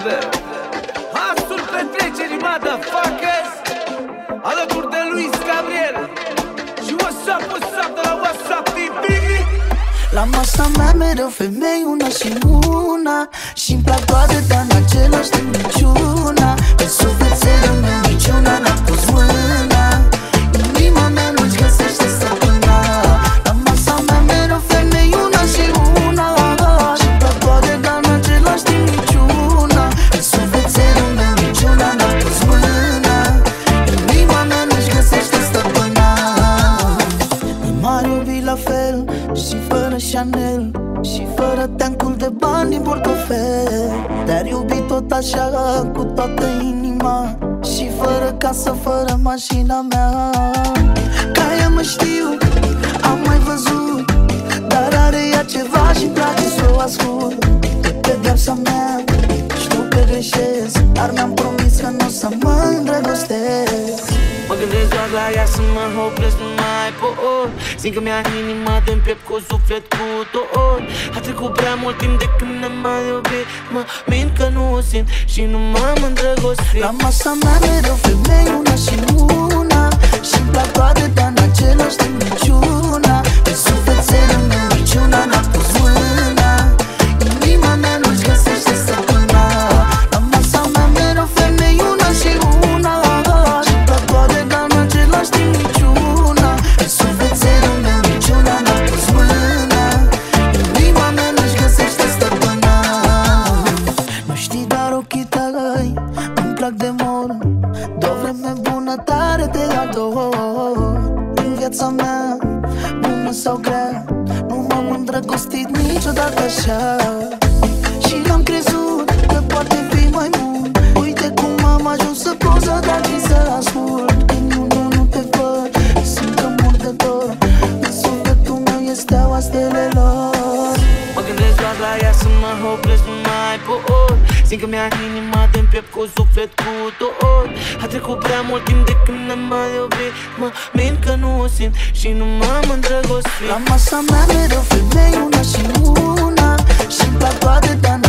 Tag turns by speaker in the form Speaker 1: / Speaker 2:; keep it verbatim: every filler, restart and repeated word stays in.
Speaker 1: noastră. Asul petrecerii, motherfuckers, alături de Luis Gabriel. Și what's up, what's up de la WhatsApp T V.
Speaker 2: La masa mea mereu femei una și una, și-mi plac toate, dar în același timp niciuna. Pe sufletelul meu niciuna n-a pus mâna. Inima mea nu-și găsește stăpâna. La masa mea mereu femei una și una, și-mi plac toate, dar în același timp niciuna. Pe sufletelul meu niciuna n-a pus mâna. Inima mea nu-și găsește stăpâna. M-ar iubi la fel și fără Chanel, și fără teancul de bani din portofel. Te-ar iubi tot așa cu toată inima, și fără casă, fără mașina mea. Ca ea mă știu, am mai văzut, dar are ea ceva și-mi place să o ascult. De pedeapsa mea știu că greșesc, dar mi-am promis că nu o să mă îndrăgostesc.
Speaker 3: Mă gândesc doar la ea să mă opresc, nu mai pot. Simt că mi-a inima de-n piept cu suflet cu tot. A trecut prea mult timp de când ne-am mai iubit. Mă mint că nu o simt și nu m-am îndrăgostit.
Speaker 2: La masa mea mereu femei una și una, și-mi plac toate, dar în același timp niciuna. Pe sufletelul meu niciuna n-a pus mâna. Inima mea nu-și găsește stăpâna. La masa mea mereu femei una și una, și-mi plac toate, dar în același timp niciuna. Pe sufletelul meu niciuna n-a pus mâna. Inima mea nu-și găsește stăpâna. Nu știi, dar ochii tăi îmi plac de mor. De o vreme bună tare te ador. În viața mea, bună sau grea, nu m-am îndrăgostit niciodată așa. Și n-am crezut că poate fi mai mult. Uite cum am ajuns să pot să dau și să ascult. Când nu, nu, nu te văd, simt că mor de dor. În sufletul meu e steaua stelelor.
Speaker 3: Mă gândesc doar la ea să mă opresc, nu mai pot. Simt că mi-a inima de-n piept cu suflet cu tot. A trecut prea mult timp de când ne-am mai iubit. Mă mint că nu o simt și nu m-am îndrăgostit.
Speaker 2: La masa mea mereu femei una și una, și-mi plac toate, dar